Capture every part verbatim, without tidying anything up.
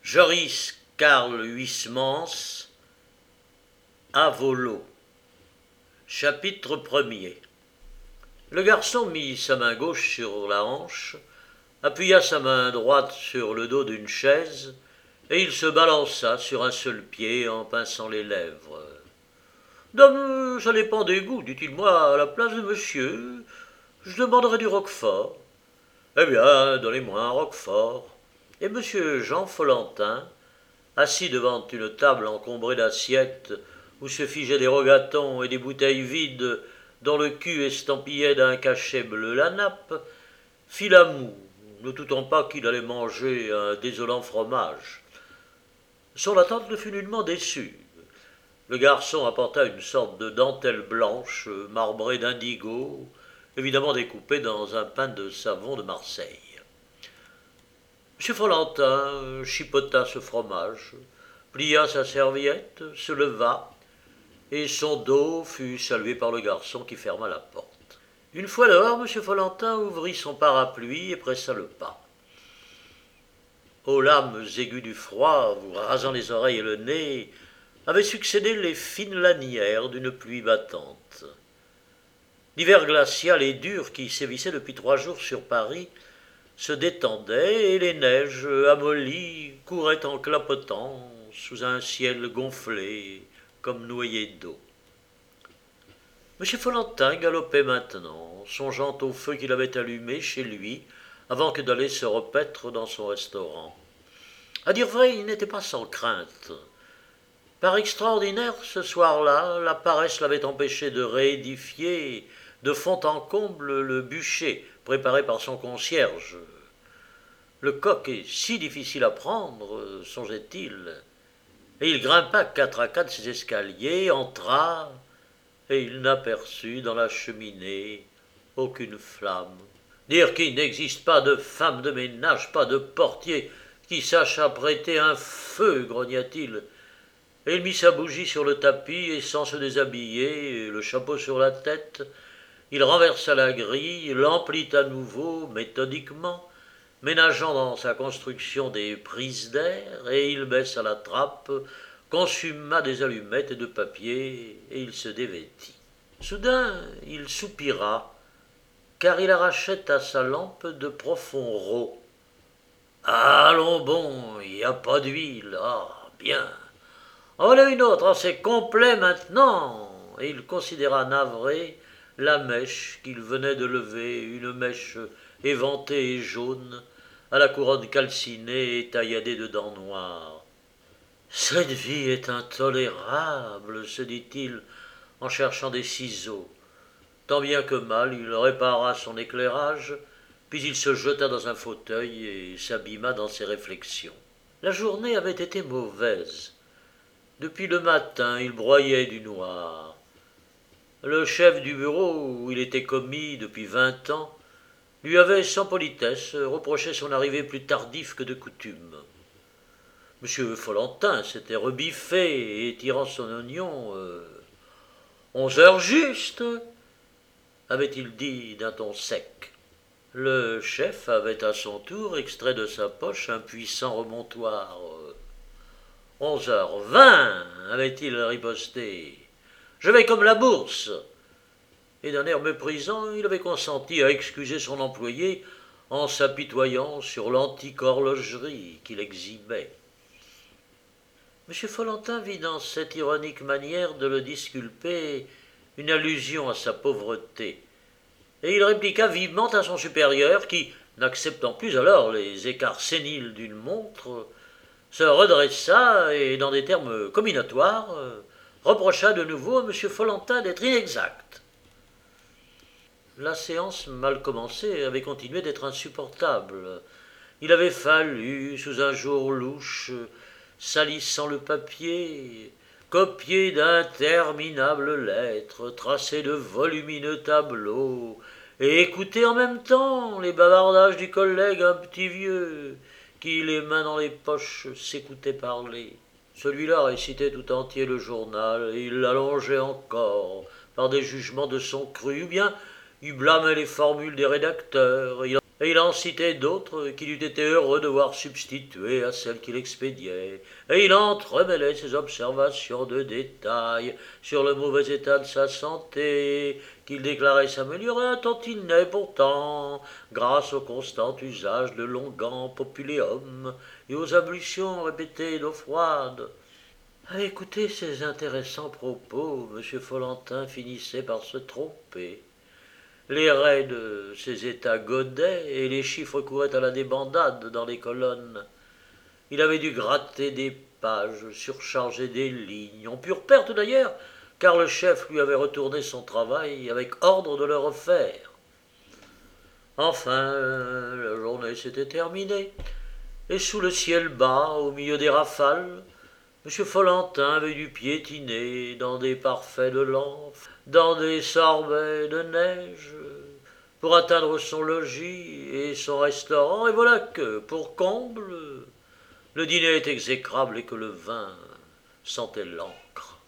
Joris Karl Huysmans, à Volo. Chapitre premier. Le garçon mit sa main gauche sur la hanche, appuya sa main droite sur le dos d'une chaise, et il se balança sur un seul pied en pinçant les lèvres. « Dame, ça dépend des goûts, dit-il, moi, à la place de monsieur, je demanderai du roquefort. »« Eh bien, donnez-moi un roquefort. » Et monsieur Jean Follentin, assis devant une table encombrée d'assiettes où se figeaient des rogatons et des bouteilles vides dont le cul estampillait d'un cachet bleu la nappe, fit la moue, ne doutant pas qu'il allait manger un désolant fromage. Son attente ne fut nullement déçue. Le garçon apporta une sorte de dentelle blanche marbrée d'indigo, évidemment découpée dans un pain de savon de Marseille. M. Follentin chipota ce fromage, plia sa serviette, se leva, et son dos fut salué par le garçon qui ferma la porte. Une fois dehors, M. Follentin ouvrit son parapluie et pressa le pas. Aux lames aiguës du froid, vous rasant les oreilles et le nez, avaient succédé les fines lanières d'une pluie battante. L'hiver glacial et dur qui sévissait depuis trois jours sur Paris se détendait et les neiges amollies couraient en clapotant sous un ciel gonflé comme noyé d'eau. M. Follentin galopait maintenant, songeant au feu qu'il avait allumé chez lui avant que d'aller se repaître dans son restaurant. À dire vrai, il n'était pas sans crainte. Par extraordinaire, ce soir-là, la paresse l'avait empêché de réédifier de fond en comble le bûcher préparé par son concierge. Le coq est si difficile à prendre, songeait-il, et il grimpa quatre à quatre ses escaliers, entra, et il n'aperçut dans la cheminée aucune flamme. Dire qu'il n'existe pas de femme de ménage, pas de portier qui sache apprêter un feu, grogna-t-il, et il mit sa bougie sur le tapis, et sans se déshabiller, le chapeau sur la tête, il renversa la grille, l'emplit à nouveau, méthodiquement, ménageant dans sa construction des prises d'air, et il baissa la trappe, consuma des allumettes et de papier, et il se dévêtit. Soudain, il soupira, car il arrachait à sa lampe de profonds rots. « Allons bon, il n'y a pas d'huile, ah, bien. En voilà une autre, c'est complet maintenant. » Et il considéra navré la mèche qu'il venait de lever, une mèche éventée et jaune, à la couronne calcinée et tailladée de dents noires. « Cette vie est intolérable, se dit-il en cherchant des ciseaux. Tant bien que mal, il répara son éclairage, puis il se jeta dans un fauteuil et s'abîma dans ses réflexions. La journée avait été mauvaise. Depuis le matin, il broyait du noir. Le chef du bureau, où il était commis depuis vingt ans, lui avait sans politesse reproché son arrivée plus tardive que de coutume. M. Follentin s'était rebiffé et, tirant son oignon, euh, « Onze heures juste » avait-il dit d'un ton sec. Le chef avait à son tour extrait de sa poche un puissant remontoir. « Onze heures vingt » avait-il riposté. « Je vais comme la bourse !» Et d'un air méprisant, il avait consenti à excuser son employé en s'apitoyant sur l'antique horlogerie qu'il exhibait. M. Follentin vit dans cette ironique manière de le disculper une allusion à sa pauvreté, et il répliqua vivement à son supérieur qui, n'acceptant plus alors les écarts séniles d'une montre, se redressa et, dans des termes comminatoires, reprocha de nouveau à M. Follentin d'être inexact. La séance mal commencée avait continué d'être insupportable. Il avait fallu, sous un jour louche, salissant le papier, copier d'interminables lettres, tracer de volumineux tableaux, et écouter en même temps les bavardages du collègue un petit vieux, qui, les mains dans les poches, s'écoutait parler. Celui-là récitait tout entier le journal, et il l'allongeait encore par des jugements de son cru, ou bien il blâmait les formules des rédacteurs, et il et il en citait d'autres qu'il eût été heureux de voir substituer à celles qu'il expédiait, et il entremêlait ses observations de détail sur le mauvais état de sa santé, qu'il déclarait s'améliorer tant il n'est pourtant, grâce au constant usage de longan populéum et aux ablutions répétées d'eau froide. À écouter ces intéressants propos, M. Follentin finissait par se tromper. Les raies de ses états godaient et les chiffres couraient à la débandade dans les colonnes. Il avait dû gratter des pages, surcharger des lignes, en pure perte d'ailleurs, car le chef lui avait retourné son travail avec ordre de le refaire. Enfin, la journée s'était terminée, et sous le ciel bas, au milieu des rafales, M. Follentin avait dû piétiner dans des parfaits de l'enfer, dans des sorbets de neige, pour atteindre son logis et son restaurant, et voilà que, pour comble, le dîner est exécrable et que le vin sentait l'encre.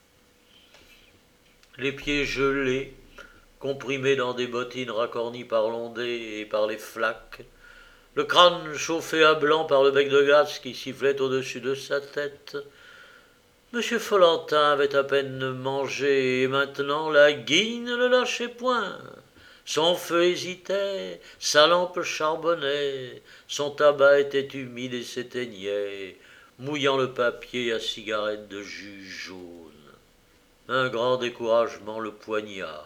Les pieds gelés, comprimés dans des bottines racornies par l'ondée et par les flaques, le crâne chauffé à blanc par le bec de gaz qui sifflait au-dessus de sa tête, M. Follentin avait à peine mangé, et maintenant la guine ne le lâchait point. Son feu hésitait, sa lampe charbonnait, son tabac était humide et s'éteignait, mouillant le papier à cigarette de jus jaune. Un grand découragement le poigna.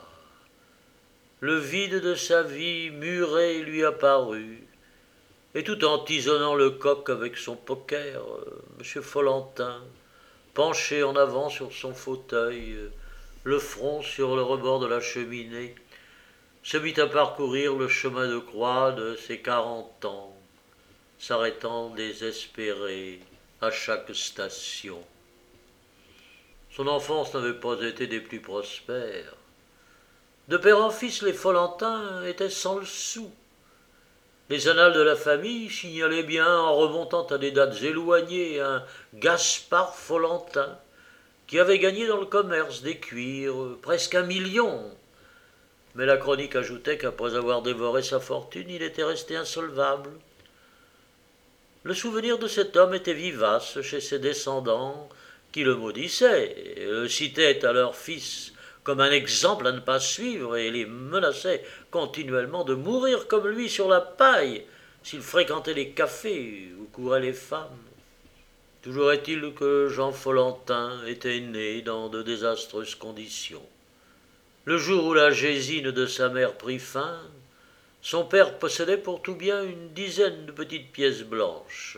Le vide de sa vie muré lui apparut, et tout en tisonnant le coq avec son poker, M. Follentin, penché en avant sur son fauteuil, le front sur le rebord de la cheminée, se mit à parcourir le chemin de croix de ses quarante ans, s'arrêtant désespéré à chaque station. Son enfance n'avait pas été des plus prospères. De père en fils, les Follentins étaient sans le sou. Les annales de la famille signalaient bien, en remontant à des dates éloignées, un Gaspard Follentin, qui avait gagné dans le commerce des cuirs presque un million. Mais la chronique ajoutait qu'après avoir dévoré sa fortune, il était resté insolvable. Le souvenir de cet homme était vivace chez ses descendants, qui le maudissaient, et le citaient à leur fils comme un exemple à ne pas suivre, et les menaçaient continuellement de mourir comme lui sur la paille s'il fréquentait les cafés où couraient les femmes. Toujours est-il que Jean Follentin était né dans de désastreuses conditions. Le jour où la gésine de sa mère prit fin, son père possédait pour tout bien une dizaine de petites pièces blanches.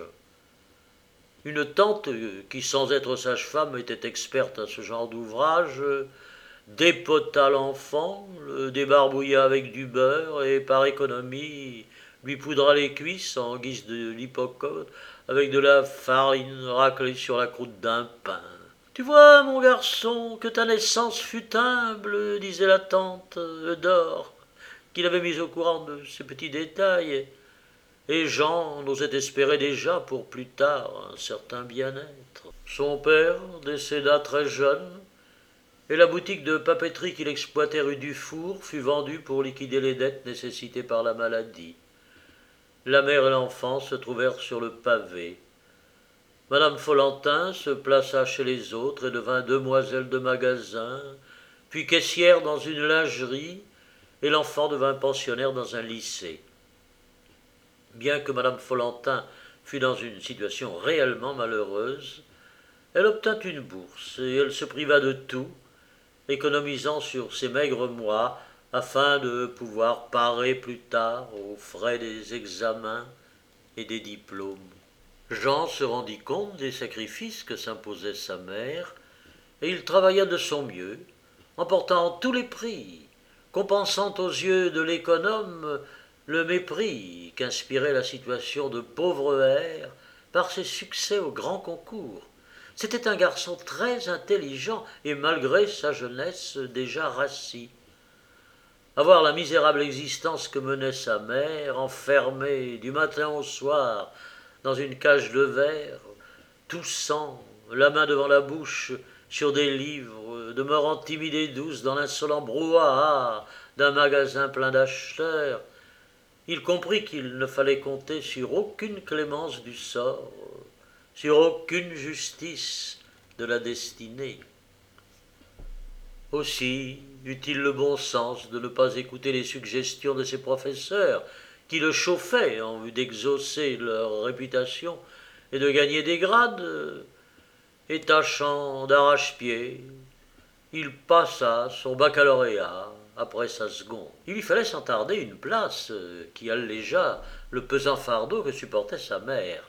Une tante, qui sans être sage-femme était experte à ce genre d'ouvrage, dépota l'enfant, le débarbouilla avec du beurre et par économie lui poudra les cuisses en guise de l'hypocote avec de la farine raclée sur la croûte d'un pain. « Tu vois, mon garçon, que ta naissance fut humble, disait la tante Eudore, qui l'avait mise au courant de ces petits détails, et Jean n'osait espérer déjà pour plus tard un certain bien-être. Son père décéda très jeune, et la boutique de papeterie qu'il exploitait rue Dufour fut vendue pour liquider les dettes nécessitées par la maladie. La mère et l'enfant se trouvèrent sur le pavé. Madame Follentin se plaça chez les autres et devint demoiselle de magasin, puis caissière dans une lingerie, et l'enfant devint pensionnaire dans un lycée. Bien que Madame Follentin fût dans une situation réellement malheureuse, elle obtint une bourse et elle se priva de tout, économisant sur ses maigres mois afin de pouvoir parer plus tard aux frais des examens et des diplômes. Jean se rendit compte des sacrifices que s'imposait sa mère, et il travailla de son mieux, emportant tous les prix, compensant aux yeux de l'économe le mépris qu'inspirait la situation de pauvre hère par ses succès au grand concours. C'était un garçon très intelligent et malgré sa jeunesse déjà rassie. À voir la misérable existence que menait sa mère, enfermée du matin au soir dans une cage de verre, toussant, la main devant la bouche, sur des livres, demeurant timide et douce dans l'insolent brouhaha d'un magasin plein d'acheteurs, il comprit qu'il ne fallait compter sur aucune clémence du sort, sur aucune justice de la destinée. Aussi eut-il le bon sens de ne pas écouter les suggestions de ses professeurs, qui le chauffaient en vue d'exaucer leur réputation et de gagner des grades, et tâchant d'arrache-pied, il passa son baccalauréat après sa seconde. Il lui fallait sans tarder une place qui allégea le pesant fardeau que supportait sa mère.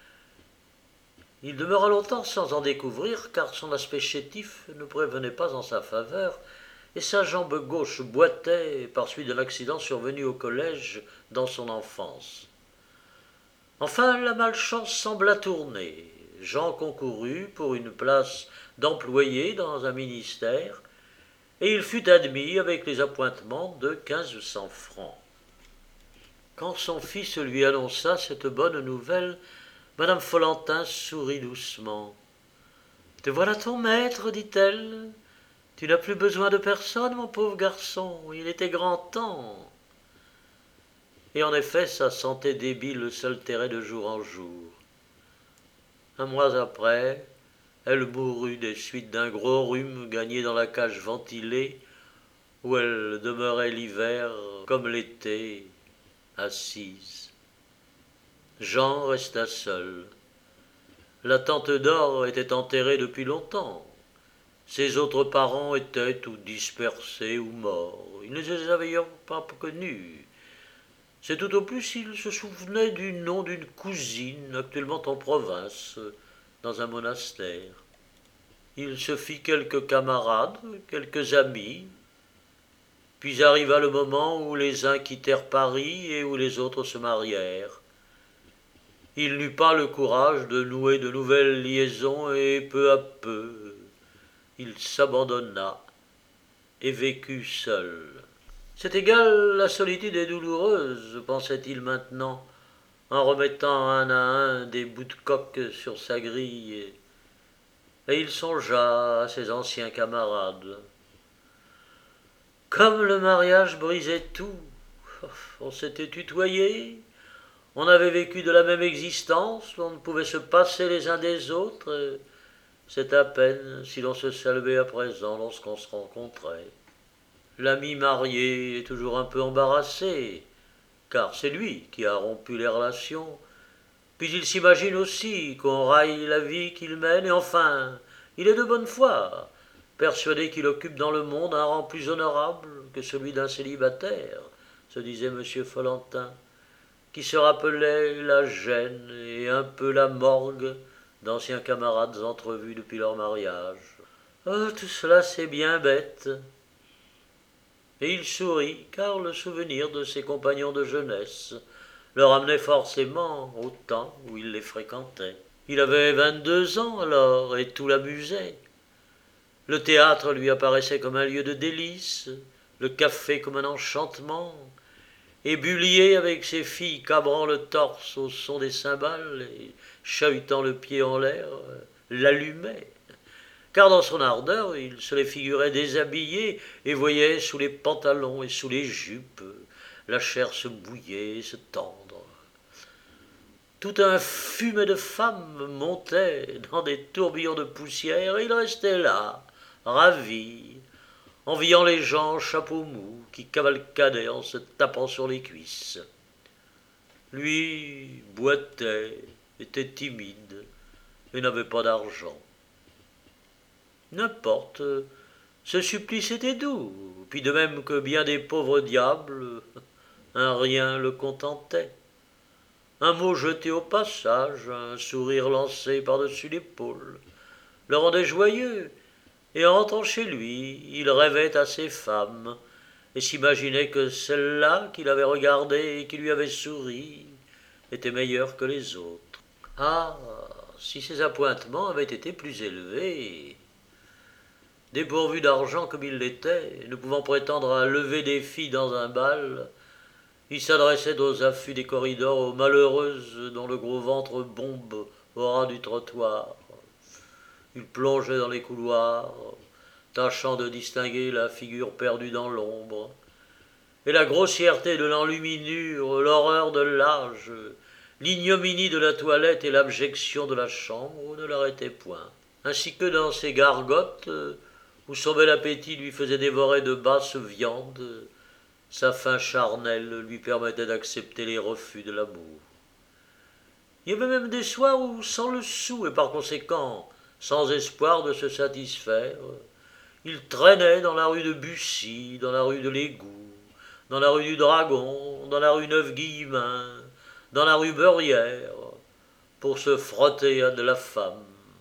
Il demeura longtemps sans en découvrir, car son aspect chétif ne prévenait pas en sa faveur, et sa jambe gauche boitait par suite d'un accident survenu au collège dans son enfance. Enfin, la malchance sembla tourner. Jean concourut pour une place d'employé dans un ministère, et il fut admis avec les appointements de quinze cents francs. Quand son fils lui annonça cette bonne nouvelle, madame Follentin sourit doucement. « Te voilà ton maître, dit-elle. Tu n'as plus besoin de personne, mon pauvre garçon, il était grand temps. » Et en effet, sa santé débile s'altérait de jour en jour. Un mois après, elle mourut des suites d'un gros rhume gagné dans la cage ventilée, où elle demeurait l'hiver comme l'été, assise. Jean resta seul. La tante d'or était enterrée depuis longtemps. Ses autres parents étaient ou dispersés ou morts. Il ne les avait pas connus. C'est tout au plus s'il se souvenait du nom d'une cousine actuellement en province, dans un monastère. Il se fit quelques camarades, quelques amis, puis arriva le moment où les uns quittèrent Paris et où les autres se marièrent. Il n'eut pas le courage de nouer de nouvelles liaisons et peu à peu, il s'abandonna et vécut seul. C'est égal, la solitude est douloureuse, pensait-il maintenant, en remettant un à un des bouts de coque sur sa grille, et il songea à ses anciens camarades. Comme le mariage brisait tout, on s'était tutoyé, on avait vécu de la même existence, on ne pouvait se passer les uns des autres, c'est à peine si l'on se saluait à présent lorsqu'on se rencontrait. L'ami marié est toujours un peu embarrassé, car c'est lui qui a rompu les relations, puis il s'imagine aussi qu'on raille la vie qu'il mène, et enfin, il est de bonne foi, persuadé qu'il occupe dans le monde un rang plus honorable que celui d'un célibataire, se disait M. Follentin, qui se rappelait la gêne et un peu la morgue d'anciens camarades entrevus depuis leur mariage. Oh, tout cela c'est bien bête. Et il sourit, car le souvenir de ses compagnons de jeunesse le ramenait forcément au temps où il les fréquentait. Il avait vingt-deux ans alors, et tout l'amusait. Le théâtre lui apparaissait comme un lieu de délices, le café comme un enchantement, et Bullier, avec ses filles cabrant le torse au son des cymbales et chahutant le pied en l'air, l'allumait. Car dans son ardeur, il se les figurait déshabillés et voyait sous les pantalons et sous les jupes la chair se bouiller et se tendre. Tout un fumet de femmes montait dans des tourbillons de poussière et il restait là, ravi, enviant les gens en chapeau mou qui cavalcadaient en se tapant sur les cuisses. Lui boitait, était timide et n'avait pas d'argent. N'importe, ce supplice était doux, puis de même que bien des pauvres diables, un rien le contentait. Un mot jeté au passage, un sourire lancé par-dessus l'épaule, le rendait joyeux, et en rentrant chez lui, il rêvait à ses femmes, et s'imaginait que celle-là qu'il avait regardée et qui lui avait souri était meilleure que les autres. Ah, si ses appointements avaient été plus élevés! Dépourvu d'argent comme il l'était, ne pouvant prétendre à lever des filles dans un bal, il s'adressait aux affûts des corridors aux malheureuses dont le gros ventre bombe au ras du trottoir. Il plongeait dans les couloirs, tâchant de distinguer la figure perdue dans l'ombre, et la grossièreté de l'enluminure, l'horreur de l'âge, l'ignominie de la toilette et l'abjection de la chambre ne l'arrêtaient point. Ainsi que dans ses gargotes, où son bel appétit lui faisait dévorer de basses viandes, sa faim charnelle lui permettait d'accepter les refus de l'amour. Il y avait même des soirs où, sans le sou et par conséquent sans espoir de se satisfaire, il traînait dans la rue de Bussy, dans la rue de l'Égout, dans la rue du Dragon, dans la rue Neuve-Guillemin, dans la rue Beurrière, pour se frotter à de la femme.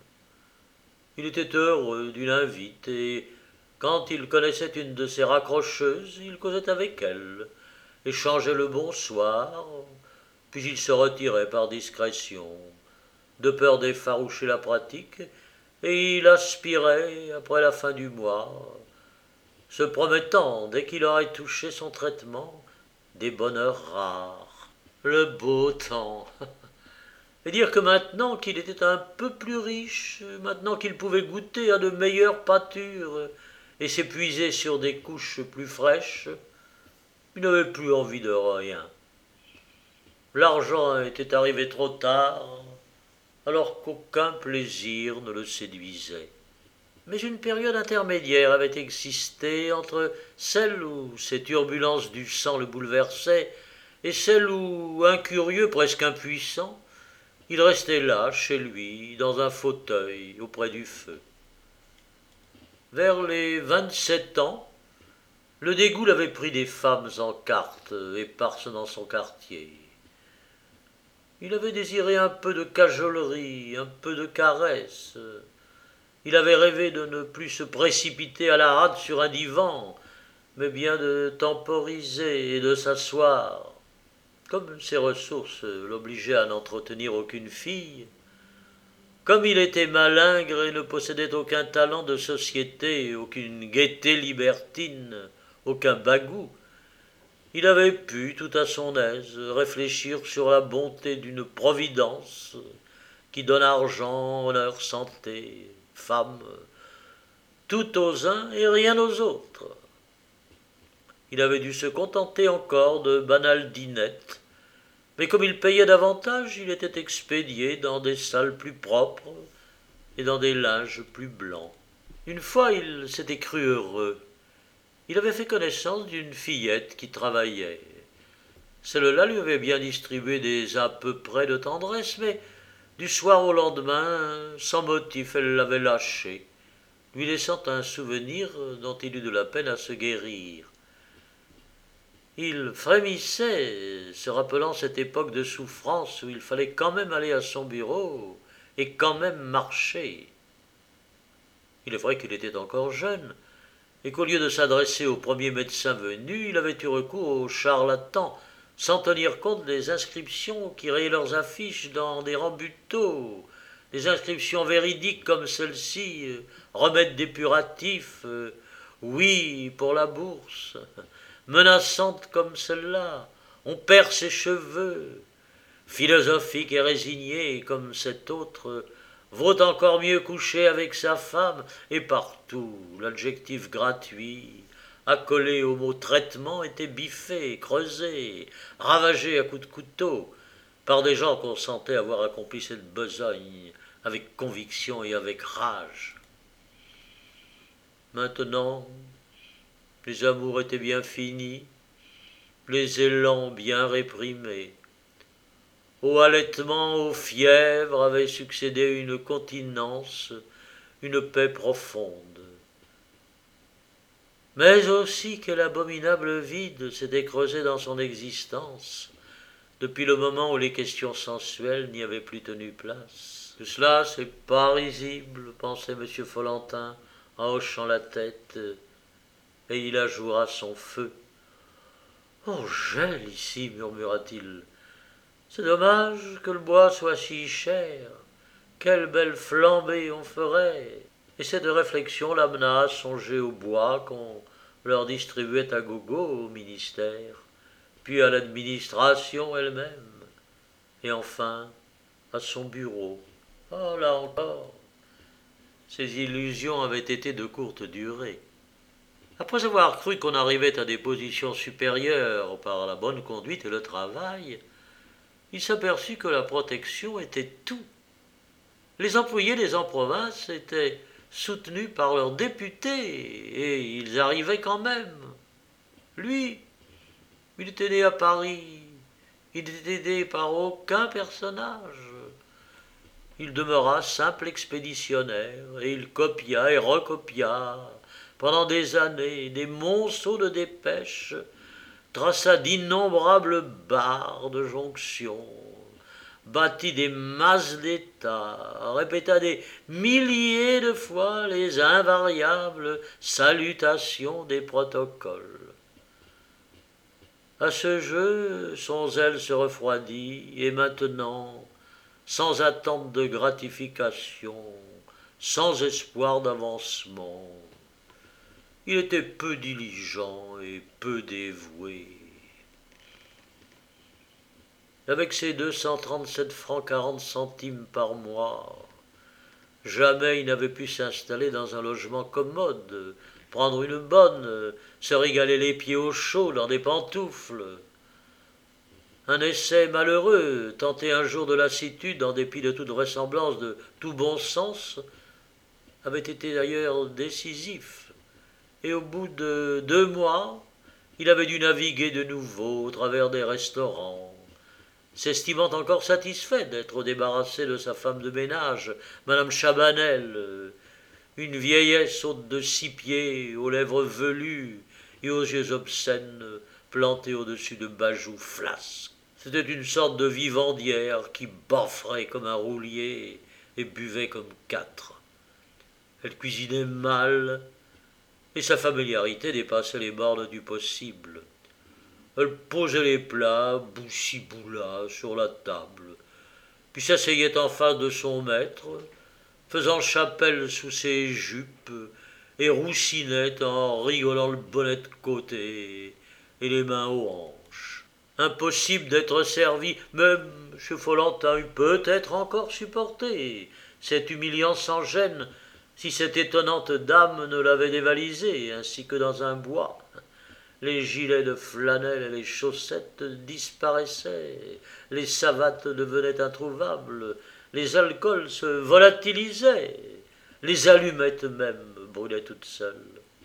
Il était heureux d'une invite, et quand il connaissait une de ces raccrocheuses, il causait avec elle, échangeait le bonsoir, puis il se retirait par discrétion, de peur d'effaroucher la pratique, et il aspirait, après la fin du mois, se promettant, dès qu'il aurait touché son traitement, des bonheurs rares. Le beau temps. Et dire que maintenant qu'il était un peu plus riche, maintenant qu'il pouvait goûter à de meilleures pâtures et s'épuiser sur des couches plus fraîches, il n'avait plus envie de rien. L'argent était arrivé trop tard, alors qu'aucun plaisir ne le séduisait. Mais une période intermédiaire avait existé entre celle où ces turbulences du sang le bouleversaient et celle où, incurieux, presque impuissant, il restait là, chez lui, dans un fauteuil, auprès du feu. Vers les vingt-sept ans, le dégoût l'avait pris des femmes en carte, éparses dans son quartier. Il avait désiré un peu de cajolerie, un peu de caresse. Il avait rêvé de ne plus se précipiter à la hâte sur un divan, mais bien de temporiser et de s'asseoir. Comme ses ressources l'obligeaient à n'entretenir aucune fille, comme il était malingre et ne possédait aucun talent de société, aucune gaieté libertine, aucun bagout, il avait pu, tout à son aise, réfléchir sur la bonté d'une providence qui donne argent, honneur, santé, femme, tout aux uns et rien aux autres. Il avait dû se contenter encore de banales dînettes, mais comme il payait davantage, il était expédié dans des salles plus propres et dans des linges plus blancs. Une fois, il s'était cru heureux. Il avait fait connaissance d'une fillette qui travaillait. Celle-là lui avait bien distribué des à peu près de tendresse, mais du soir au lendemain, sans motif, elle l'avait lâché, lui laissant un souvenir dont il eut de la peine à se guérir. Il frémissait, se rappelant cette époque de souffrance où il fallait quand même aller à son bureau et quand même marcher. Il est vrai qu'il était encore jeune, et qu'au lieu de s'adresser au premier médecin venu, il avait eu recours aux charlatans, sans tenir compte des inscriptions qui rayaient leurs affiches dans des rambuteaux, des inscriptions véridiques comme celle-ci, euh, remède dépuratif, euh, oui pour la bourse, menaçantes comme celle-là, on perd ses cheveux, philosophique et résignée comme cette autre, vaut encore mieux coucher avec sa femme, et partout l'adjectif gratuit, accolé au mot traitement, était biffé, creusé, ravagé à coups de couteau, par des gens qu'on sentait avoir accompli cette besogne avec conviction et avec rage. Maintenant, les amours étaient bien finis, les élans bien réprimés. Au halètement, aux fièvres avait succédé une continence, une paix profonde. Mais aussi quel abominable vide s'était creusé dans son existence, depuis le moment où les questions sensuelles n'y avaient plus tenu place. Tout cela, c'est pas risible, pensait M. Follentin, en hochant la tête, et il ajoura son feu. « Oh, gèle ici, murmura-t-il. C'est dommage que le bois soit si cher. Quelle belle flambée on ferait !» Et cette réflexion l'amena à songer au bois qu'on leur distribuait à gogo au ministère, puis à l'administration elle-même, et enfin à son bureau. Oh, là encore, ces illusions avaient été de courte durée. Après avoir cru qu'on arrivait à des positions supérieures par la bonne conduite et le travail, il s'aperçut que la protection était tout. Les employés des en province étaient soutenus par leurs députés et ils arrivaient quand même. Lui, il était né à Paris, il n'était aidé par aucun personnage. Il demeura simple expéditionnaire et il copia et recopia pendant des années des monceaux de dépêches, traça d'innombrables barres de jonction, bâtit des masses d'État, répéta des milliers de fois les invariables salutations des protocoles. À ce jeu, son zèle se refroidit, et maintenant, sans attente de gratification, sans espoir d'avancement, il était peu diligent et peu dévoué. Avec ses deux cent trente-sept francs quarante centimes par mois, jamais il n'avait pu s'installer dans un logement commode, prendre une bonne, se régaler les pieds au chaud dans des pantoufles. Un essai malheureux, tenté un jour de lassitude en dépit de toute vraisemblance, de tout bon sens, avait été d'ailleurs décisif. Et au bout de deux mois, il avait dû naviguer de nouveau au travers des restaurants, s'estimant encore satisfait d'être débarrassé de sa femme de ménage, Madame Chabanel, une vieillesse haute de six pieds, aux lèvres velues et aux yeux obscènes plantés au-dessus de bajoux flasques. C'était une sorte de vivandière qui bafferait comme un roulier et buvait comme quatre. Elle cuisinait mal, et sa familiarité dépassait les bornes du possible. Elle posait les plats, boussi-boula, sur la table, puis s'asseyait en face de son maître, faisant chapelle sous ses jupes, et roussinait en rigolant le bonnet de côté et les mains aux hanches. Impossible d'être servi, même M. Follentin eût peut-être encore supporté cette humiliance sans gêne, si cette étonnante dame ne l'avait dévalisé, ainsi que dans un bois. Les gilets de flanelle et les chaussettes disparaissaient, les savates devenaient introuvables, les alcools se volatilisaient, les allumettes même brûlaient toutes seules.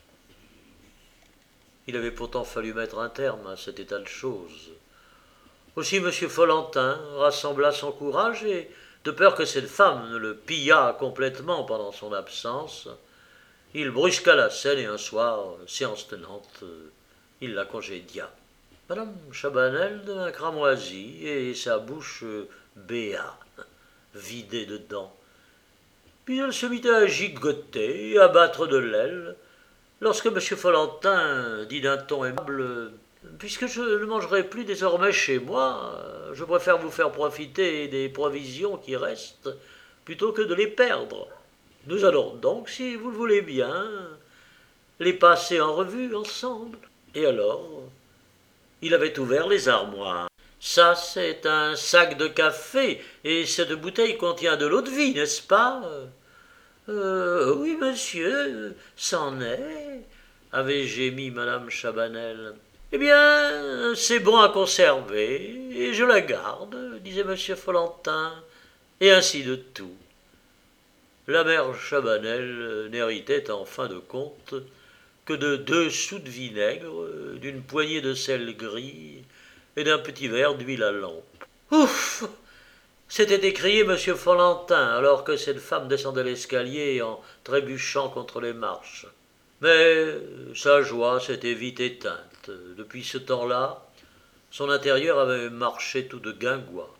Il avait pourtant fallu mettre un terme à cet état de choses. Aussi M. Follentin rassembla son courage et, de peur que cette femme ne le pillât complètement pendant son absence, il brusqua la scène et un soir, séance tenante, il la congédia. Madame Chabanel devint cramoisie et sa bouche béa, vidée de dents. Puis elle se mit à gigoter et à battre de l'aile, lorsque M. Follentin dit d'un ton aimable « Puisque je ne mangerai plus désormais chez moi, je préfère vous faire profiter des provisions qui restent plutôt que de les perdre. Nous allons donc, si vous le voulez bien, les passer en revue ensemble. » Et alors, il avait ouvert les armoires. « Ça, c'est un sac de café, et cette bouteille contient de l'eau de vie, n'est-ce pas ?»« Euh, oui, monsieur, c'en est, » avait gémi Madame Chabanel. « Eh bien, c'est bon à conserver, et je la garde, » disait M. Follentin, et ainsi de tout. La mère Chabanel n'héritait en fin de compte que de deux sous de vinaigre, d'une poignée de sel gris et d'un petit verre d'huile à lampe. « Ouf !» s'était écrié M. Follentin, alors que cette femme descendait l'escalier en trébuchant contre les marches. Mais sa joie s'était vite éteinte. Depuis ce temps-là, son intérieur avait marché tout de guingois.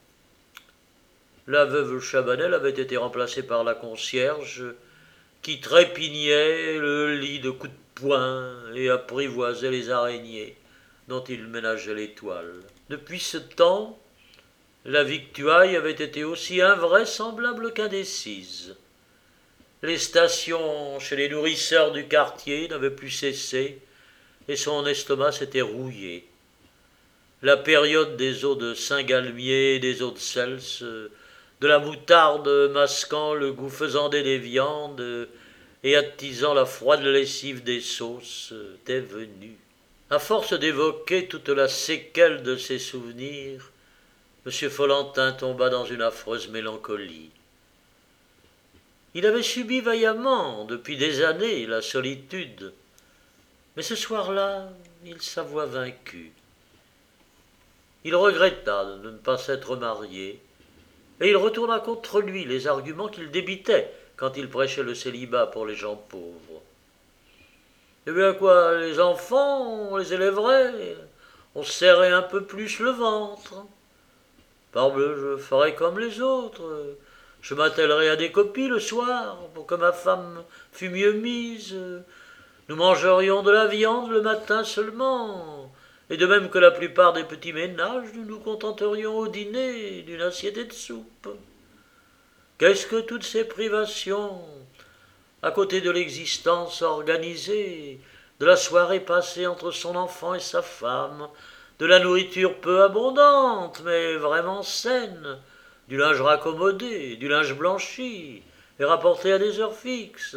La veuve Chabanel avait été remplacée par la concierge, qui trépignait le lit de coups de poing et apprivoisait les araignées dont il ménageait les toiles. Depuis ce temps, la victuaille avait été aussi invraisemblable qu'indécise. Les stations chez les nourrisseurs du quartier n'avaient plus cessé, et son estomac s'était rouillé. La période des eaux de Saint-Galmier, des eaux de Cels, de la moutarde masquant le goût faisandé des viandes, et attisant la froide lessive des sauces des venus. À force d'évoquer toute la séquelle de ses souvenirs, M. Follentin tomba dans une affreuse mélancolie. Il avait subi vaillamment, depuis des années, la solitude, mais ce soir-là, il s'avoua vaincu. Il regretta de ne pas s'être marié, et il retourna contre lui les arguments qu'il débitait quand il prêchait le célibat pour les gens pauvres. Eh bien quoi, les enfants, on les élèverait, on serrait un peu plus le ventre. Parbleu, je ferai comme les autres, je m'attellerai à des copies le soir, pour que ma femme fût mieux mise. Nous mangerions de la viande le matin seulement, et de même que la plupart des petits ménages, nous nous contenterions au dîner d'une assiette de soupe. Qu'est-ce que toutes ces privations, à côté de l'existence organisée, de la soirée passée entre son enfant et sa femme, de la nourriture peu abondante, mais vraiment saine, du linge raccommodé, du linge blanchi, et rapporté à des heures fixes.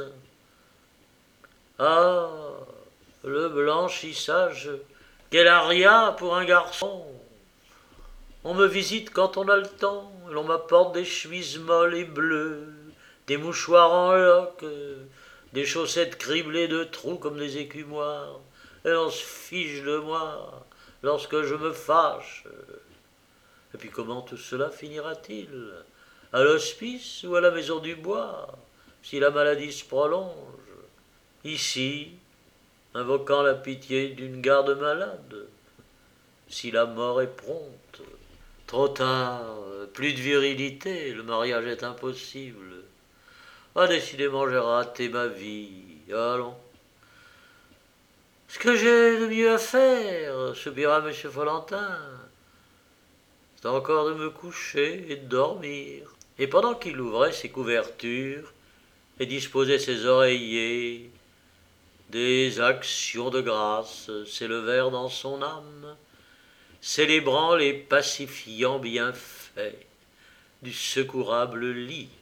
Ah, le blanchissage, quel aria pour un garçon! On me visite quand on a le temps, et l'on m'apporte des chemises molles et bleues, des mouchoirs en loques, des chaussettes criblées de trous comme des écumoires, et l'on se fiche de moi lorsque je me fâche. Et puis comment tout cela finira-t-il? À l'hospice ou à la maison du bois, si la maladie se prolonge? Ici, invoquant la pitié d'une garde malade, si la mort est prompte. Trop tard, plus de virilité, le mariage est impossible. Ah, décidément, j'ai raté ma vie. Allons. Ce que j'ai de mieux à faire, soupira M. Follentin, c'est encore de me coucher et de dormir. Et pendant qu'il ouvrait ses couvertures et disposait ses oreillers, des actions de grâce s'élevèrent dans son âme, célébrant les pacifiants bienfaits du secourable lit.